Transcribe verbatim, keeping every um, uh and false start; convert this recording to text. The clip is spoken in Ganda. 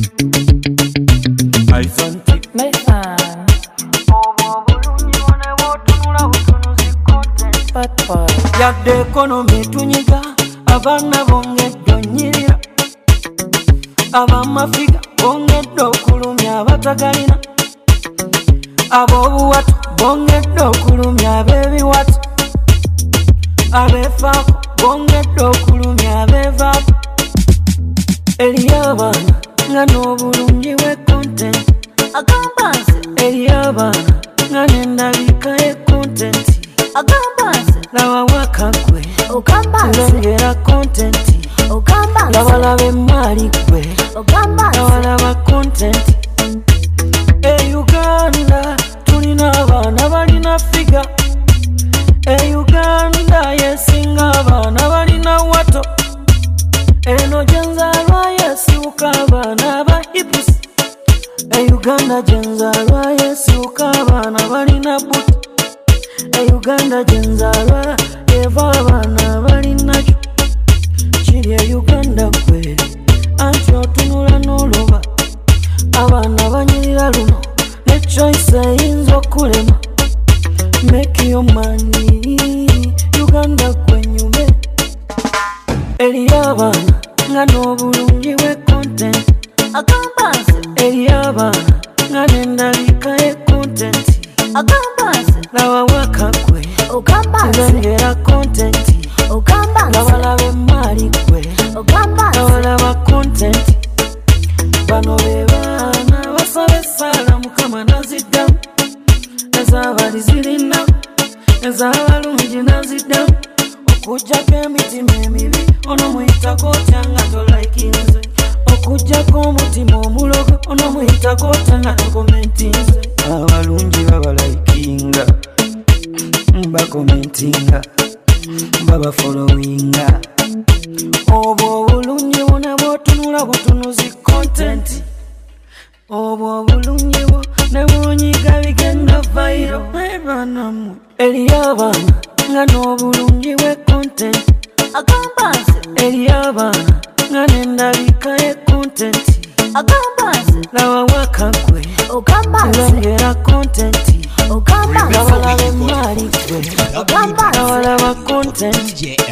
Ifanti Mayfan yadde ekonomi tunyiga abaana bongedde onyirira ab'amafiga bongedde okulumya abatagalina ab'obuwatu bongedde okulumya ab'ebiwatu abeefaako bongedde okulumya abeevaako eriyo abaana nga n'obulungi bwe kontenti agamba nze eriyo abaana nga n'endabika ye kontenti agamba nze laba wakagwe ogamba nze lengera kontenti ogamba nze labalaba emaali gwe ogamba nze labalaba kontenti e Uganda tulina abaana balina figa e Uganda yesinga abaana balina wato eno gyenzaalwa yesibuka abaana ba hipusi e Uganda gyenzaalwa yesibuka abaana balina buti e Uganda gyenzaalwa eva abaana balinakyo kiri e Uganda kweri anti otunula n'oluba abaana banyirira luno ne choice eyinza okulema make your money Uganda kwenyume eriyo abaana nga n'obulungi bwe content agamba nze eriyo abaana nga n'endabika ye content agamba nze laba wakagwe ogamba nze lengera content ogamba nze labalaba emaali gwe ogamba nze labalaba content bano be baana basaba essaala mukama naziddamu ez'abali zirinamu ez'abalungi naziddamu okuggyako emitima emibi ono muyitako otya nga tolaikinze okuggyako omutima omulogo ono muyitako otya nga tokomentinze abalungi babalaikinga bakomentinga babafolowinga obwo obulungi bwona bwotunula butunuzi kontenti obwo obulungi bwo ne bwonyiga bigenda vairo ebanamu eriyo abaana nga n'obulungi bwe kontenti agamba nze eriyo abaana nga n'endabika ye kontenti agamba nze laba wakagwe ogamba nze lengera kontenti ogamba nze labalaba emaali gwe ogamba nze labalaba kontenti